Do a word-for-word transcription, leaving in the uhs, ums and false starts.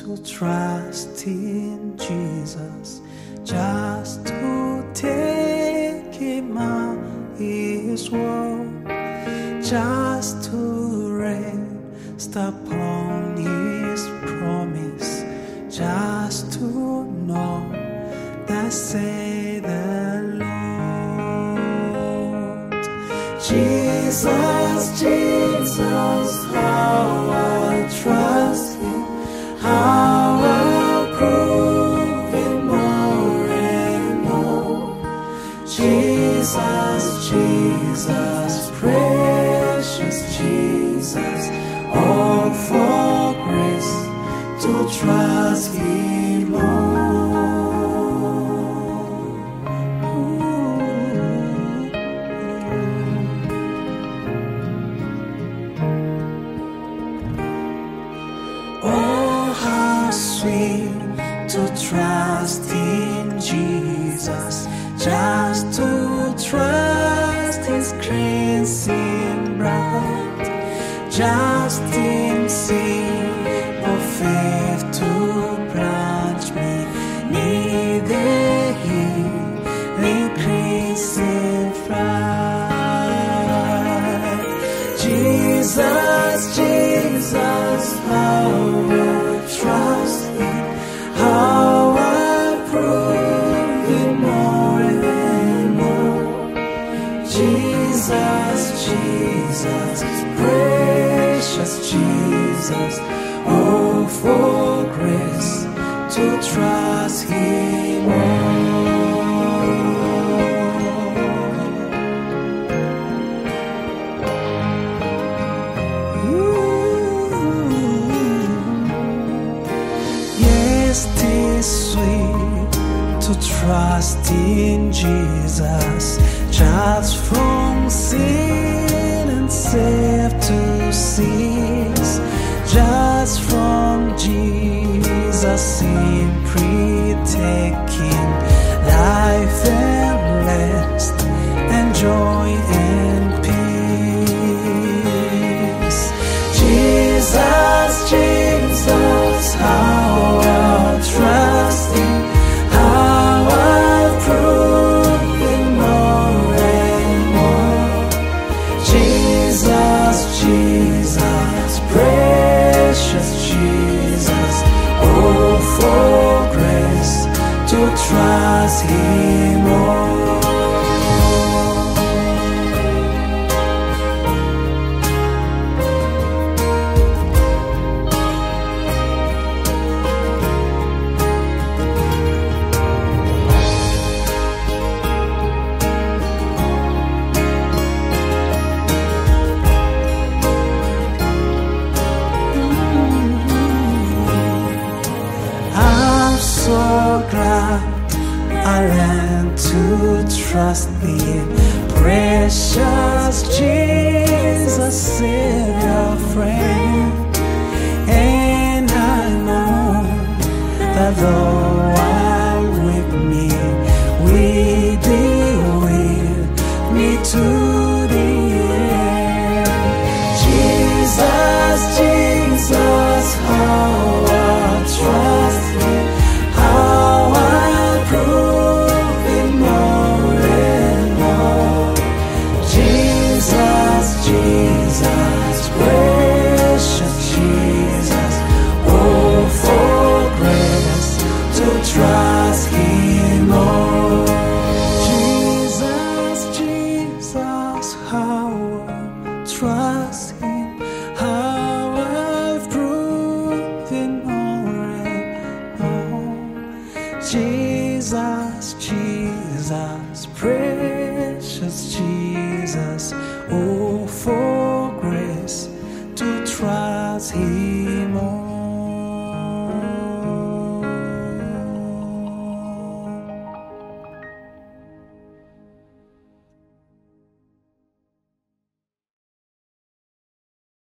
to trust in Jesus, just to take Him at His word, just to rest upon His promise, just to know that say the Lord. Jesus, Jesus, how I trust Him, how I prove Him more and more. Jesus, Jesus, precious Jesus, all for grace to trust Him more. Oh, how sweet to trust in Jesus, just to trust His cleansing blood, just in sin of faith to plunge me near the healing cleansing flood. Jesus, Jesus, how I trust Him, how I prove Him more and more. Jesus, Jesus, precious Jesus, oh, for grace to trust Him more. Yes, 'tis sweet to trust in Jesus, just from sin and safe to cease, just from Jesus simply taking life and rest and joy and peace. Jesus, Jesus, how I trust Him, how I prove Him more and more. Jesus, Jesus, precious Jesus, oh, for grace to trust Him more. So glad I learned to trust Thee, precious Jesus, Savior, friend. And I know that though I'm with me, will be with me to the end. Jesus, Jesus, how I trust Him, how I prove Him more and more. Jesus, Jesus, precious Jesus, oh, for grace to trust Him more. Jesus, Jesus, how I trust Him, how I've proved Him more and more. Jesus,